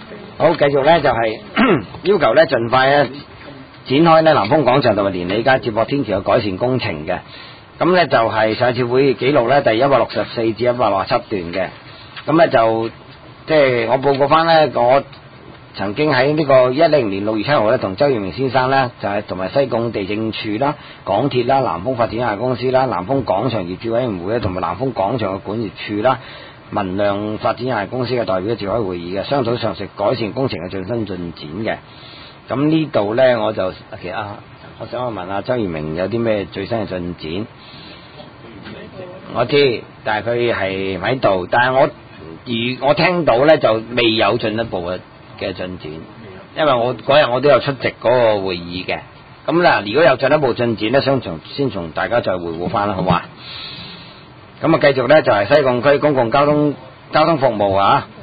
好，繼續咧就係要求咧盡快咧展開咧南豐廣場同埋連理街接駁天橋嘅改善工程嘅。咁咧就係上次會議記錄咧第164至167段嘅。咁咧就即係我報告翻咧，我曾經喺呢個10年6月7號咧同周耀明先生咧就係同埋西貢地政處啦、港鐵啦、南豐發展有限公司啦、南豐廣場業主委員會咧同埋南豐廣場嘅管業處啦、文亮發展有限公司嘅代表召開會議嘅，商討上述改善工程嘅最新進展嘅。咁呢度咧我就其實我想問下周耀明有啲咩最新嘅進展？我知，但係佢係唔喺度，但係我聽到咧就未有進一步嘅進展，因為我嗰日我都有出席嗰個會議嘅。咁嗱，如果有進一步進展咧，先從大家再回顧翻啦，好嘛？咁啊，繼續咧就係西貢區公共交通服務啊，